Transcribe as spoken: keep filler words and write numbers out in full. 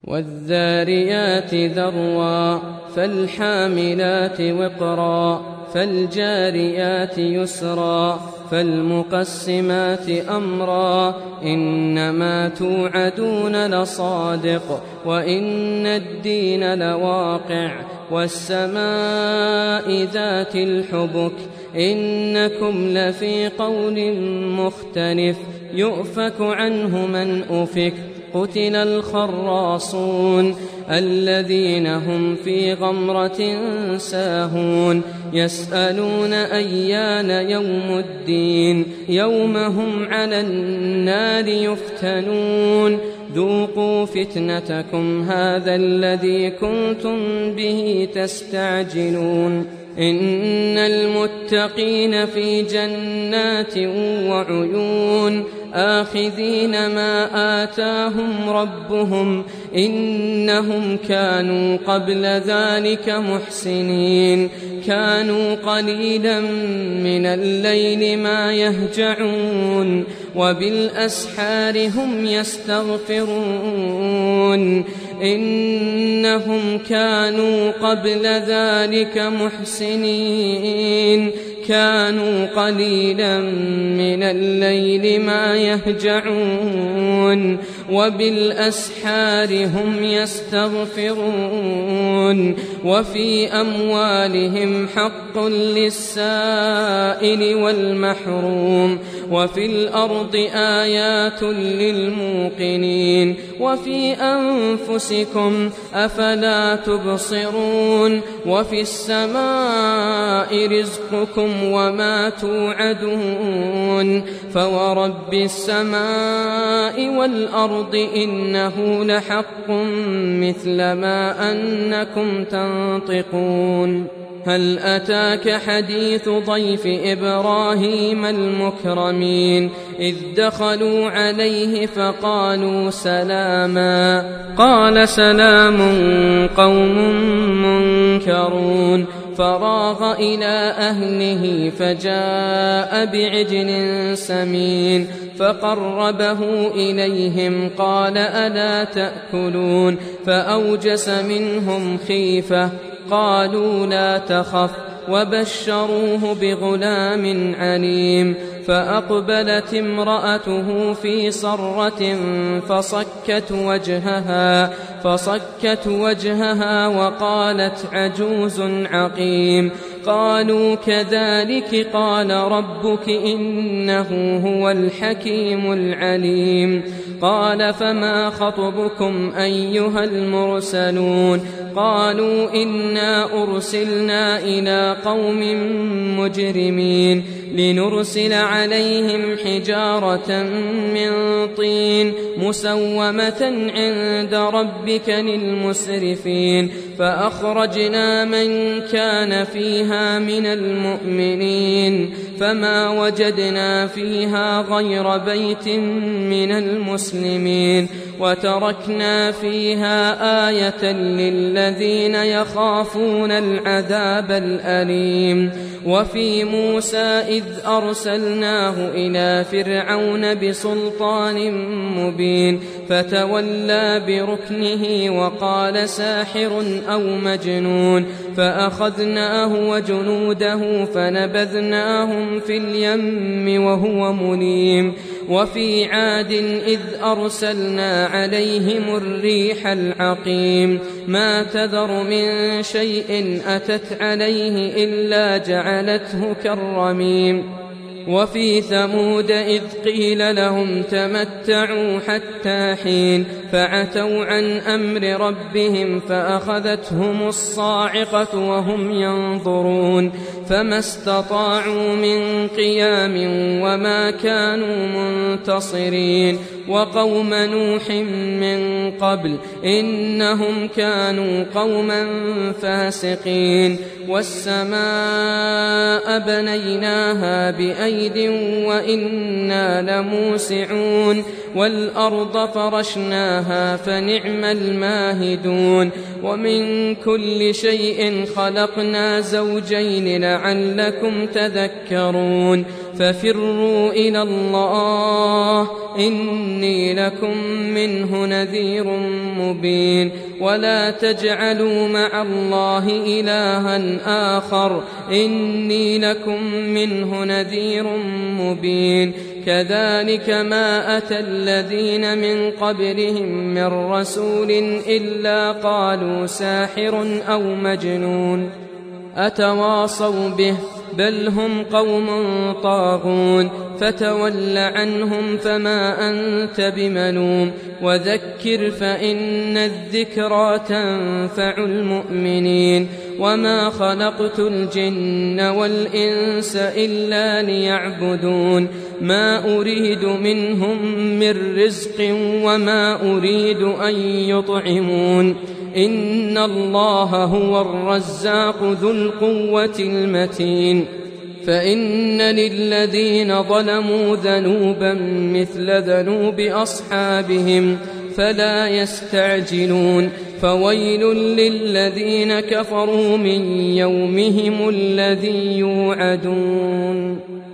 والذاريات ذروا فالحاملات وقرا فالجاريات يسرا فالمقسمات أمرا إنما توعدون لصادق وإن الدين لواقع والسماء ذات الحبك إنكم لفي قول مختلف يؤفك عنه من أفك قتل الخراصون الذين هم في غمرة ساهون يسألون أيان يوم الدين يوم هم على النار يفتنون ذوقوا فتنتكم هذا الذي كنتم به تستعجلون إن المتقين في جنات وعيون آخذين ما آتاهم ربهم إنهم كانوا قبل ذلك محسنين كانوا قليلا من الليل ما يهجعون وبالأسحار هم يستغفرون إنهم كانوا قبل ذلك محسنين كانوا قليلا من الليل ما يهجعون وبالأسحار هم يستغفرون وفي أموالهم حق للسائل والمحروم وفي الأرض آيات للموقنين وفي أنفسكم أفلا تبصرون وفي السماء رزقكم وما توعدون فورب السماء والأرض إنه لحق مثل ما أنكم تنطقون هل أتاك حديث ضيف إبراهيم المكرمين إذ دخلوا عليه فقالوا سلاما قال سلام قوم منكرون فراغ إلى أهله فجاء بعجل سمين فقربه إليهم قال ألا تأكلون فأوجس منهم خيفة قالوا لا تخف وبشروه بغلام عليم فأقبلت امرأته في صرة فصكت وجهها فصكت وجهها وقالت عجوز عقيم قالوا كذلك قال ربك إنه هو الحكيم العليم قال فما خطبكم أيها المرسلون قالوا إنا أرسلنا إلى قوم مجرمين لنرسل عليهم حجارة من طين مسومة عند ربك للمسرفين فأخرجنا من كان فيها من المؤمنين فما وجدنا فيها غير بيت من المسلمين وتركنا فيها آية للذين يخافون العذاب الأليم وفي موسى إذ أرسلناه إلى فرعون بسلطان مبين فتولى بركنه وقال ساحر أو مجنون فأخذناه وجنوده فنبذناهم في اليم وهو مليم وفي عاد إذ أرسلنا عليهم الريح العقيم ما تذر من شيء أتت عليه إلا جعلته كالرميم وفي ثمود إذ قيل لهم تمتعوا حتى حين فعتوا عن أمر ربهم فأخذتهم الصاعقة وهم ينظرون فما استطاعوا من قيام وما كانوا منتصرين وقوم نوح من قبل إنهم كانوا قوما فاسقين والسماء بنيناها بأيد وإنا لموسعون والأرض فرشناها فنعم الماهدون ومن كل شيء خلقنا زوجين لعلكم تذكرون ففروا إلى الله إني لكم منه نذير مبين ولا تجعلوا مع الله إلها آخر إني لكم منه نذير مبين كذلك ما أتى الذين من قبلهم من رسول إلا قالوا ساحر أو مجنون أتواصوا به بل هم قوم طاغون فتول عنهم فما أنت بملوم وذكر فإن الذكرى تنفع المؤمنين وما خلقت الجن والإنس إلا ليعبدون ما أريد منهم من رزق وما أريد أن يطعمون إن الله هو الرزاق ذو القوة المتين فإن للذين ظلموا ذنوبا مثل ذنوب أصحابهم فلا يستعجلون فويل للذين كفروا من يومهم الذي يوعدون.